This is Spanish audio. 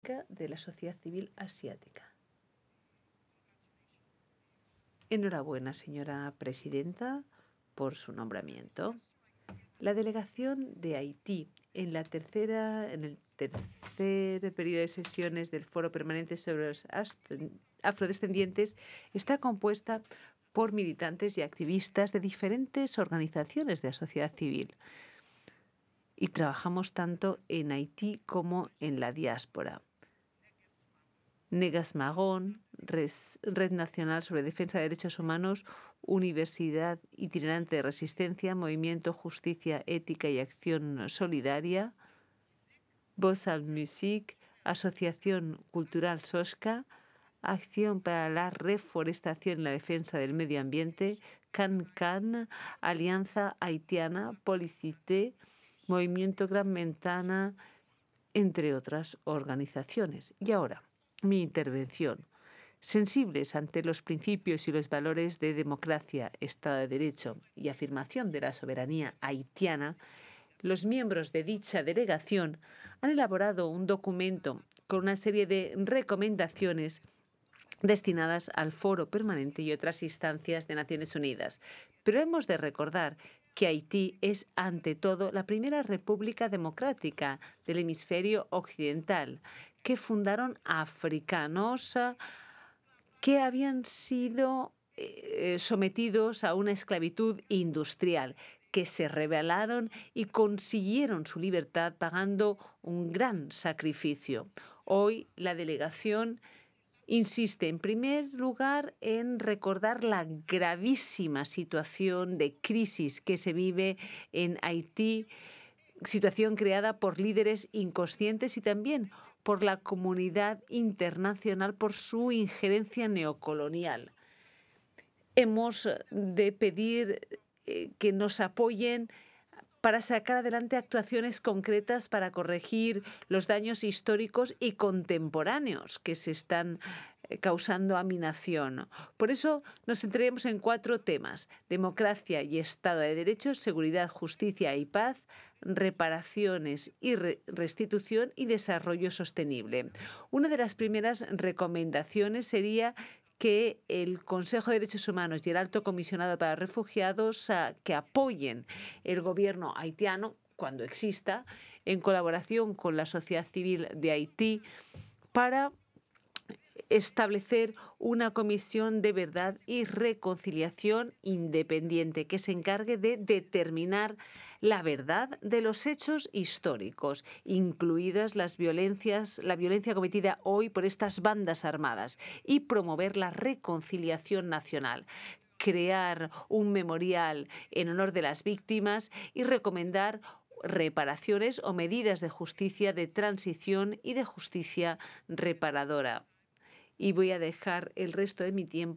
de la sociedad civil asiática. Enhorabuena, señora presidenta, por su nombramiento. La delegación de Haití en el tercer periodo de sesiones del Foro Permanente sobre los Afrodescendientes está compuesta por militantes y activistas de diferentes organizaciones de la sociedad civil. Y trabajamos tanto en Haití como en la diáspora. Negas Magón, Red Nacional sobre Defensa de Derechos Humanos, Universidad Itinerante de Resistencia, Movimiento Justicia, Ética y Acción Solidaria, Voz al Music, Asociación Cultural Sosca, Acción para la Reforestación y la Defensa del Medio Ambiente, CanCan, Alianza Haitiana, Policité, Movimiento Gran Ventana, entre otras organizaciones. Y ahora, mi intervención. Sensibles ante los principios y los valores de democracia, Estado de Derecho y afirmación de la soberanía haitiana, los miembros de dicha delegación han elaborado un documento con una serie de recomendaciones destinadas al Foro Permanente y otras instancias de Naciones Unidas. Pero hemos de recordar que Haití es, ante todo, la primera república democrática del hemisferio occidental, que fundaron africanos que habían sido sometidos a una esclavitud industrial, que se rebelaron y consiguieron su libertad pagando un gran sacrificio. Hoy la delegación insiste, en primer lugar, en recordar la gravísima situación de crisis que se vive en Haití, situación creada por líderes inconscientes y también por la comunidad internacional por su injerencia neocolonial. Hemos de pedir que nos apoyen para sacar adelante actuaciones concretas para corregir los daños históricos y contemporáneos que se están causando a mi nación. Por eso nos centraremos en 4 temas: democracia y Estado de Derecho, seguridad, justicia y paz, reparaciones y restitución y desarrollo sostenible. Una de las primeras recomendaciones sería que el Consejo de Derechos Humanos y el Alto Comisionado para Refugiados que apoyen el gobierno haitiano, cuando exista, en colaboración con la sociedad civil de Haití, para establecer una comisión de verdad y reconciliación independiente que se encargue de determinar la verdad de los hechos históricos, incluidas la violencia cometida hoy por estas bandas armadas, y promover la reconciliación nacional, crear un memorial en honor de las víctimas y recomendar reparaciones o medidas de justicia de transición y de justicia reparadora. Y voy a dejar el resto de mi tiempo